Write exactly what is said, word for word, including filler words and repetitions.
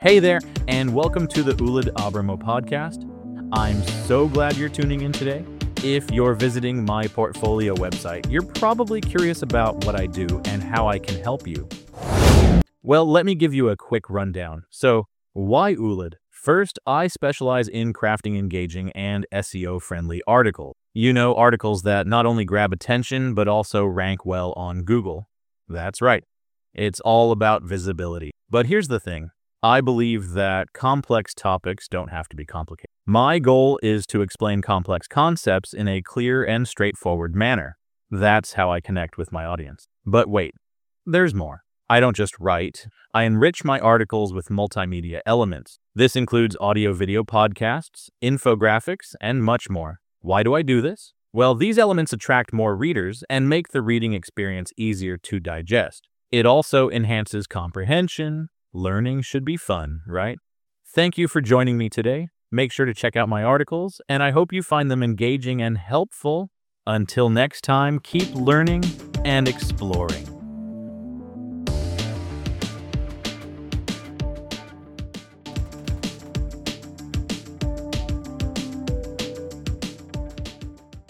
Hey there, and welcome to the Ulad Abramo podcast. I'm so glad you're tuning in today. If you're visiting my portfolio website, you're probably curious about what I do and how I can help you. Well, let me give you a quick rundown. So, why Ulad? First, I specialize in crafting engaging and S E O-friendly articles. You know, articles that not only grab attention, but also rank well on Google. That's right. It's all about visibility. But here's the thing. I believe that complex topics don't have to be complicated. My goal is to explain complex concepts in a clear and straightforward manner. That's how I connect with my audience. But wait, there's more. I don't just write. I enrich my articles with multimedia elements. This includes audio-video podcasts, infographics, and much more. Why do I do this? Well, these elements attract more readers and make the reading experience easier to digest. It also enhances comprehension. Learning should be fun, right? Thank you for joining me today. Make sure to check out my articles, and I hope you find them engaging and helpful. Until next time, keep learning and exploring.